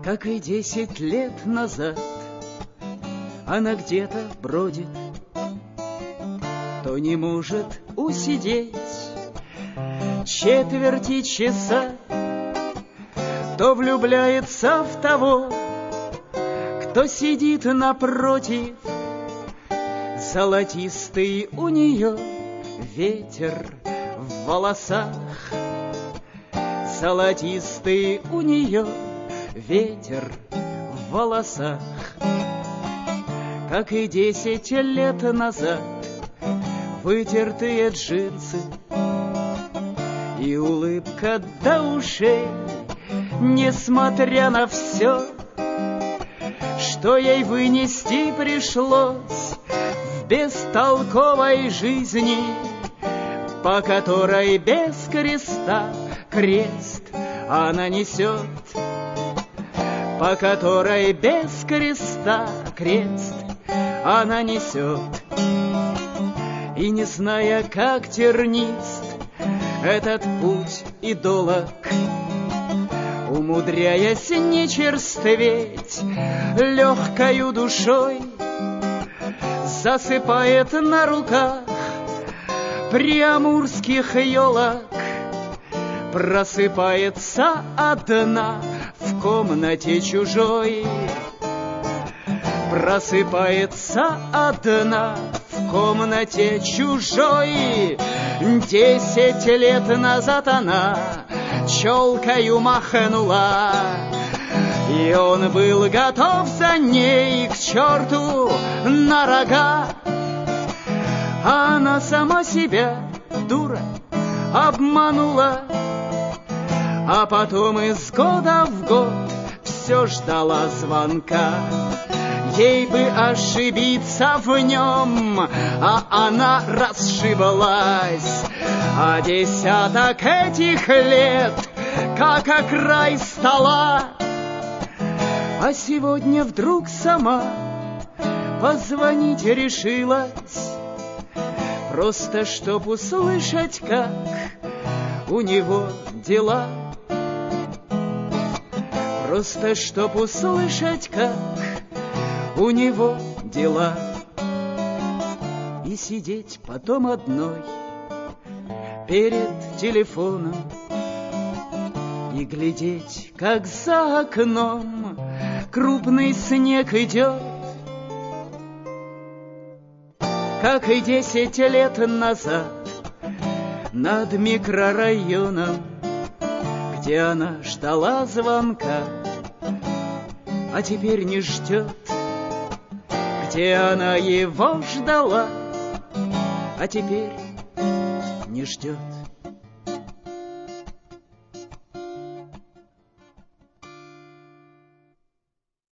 Как и 10 лет назад, она где-то бродит, то не может усидеть четверти часа, то влюбляется в того, кто сидит напротив. Золотистый у нее ветер в волосах, золотистый у нее ветер в волосах. Как и 10 лет назад, вытертые джинсы и улыбка до ушей, несмотря на все, что ей вынести пришлось в бестолковой жизни, по которой без креста крест она несет, по которой без креста крест она несет. И не зная, как тернист этот путь и долог, умудряясь не черстветь легкою душой, засыпает на руках приамурских елок, просыпается одна в комнате чужой, просыпается одна в комнате чужой. 10 лет назад она челкою махнула, и он был готов за ней к черту на рога. Она сама себя, дура, обманула, а потом из года в год все ждала звонка. Ей бы ошибиться в нем, а она расшиблась. А десяток этих лет, как о край стола. А сегодня вдруг сама позвонить решилась, просто чтоб услышать, как у него дела. Просто чтоб услышать, как у него дела. И сидеть потом одной перед телефоном и глядеть, как за окном крупный снег идет. Как и 10 лет назад над микрорайоном, где она ждала звонка, а теперь не ждет, где она его ждала, а теперь не ждет.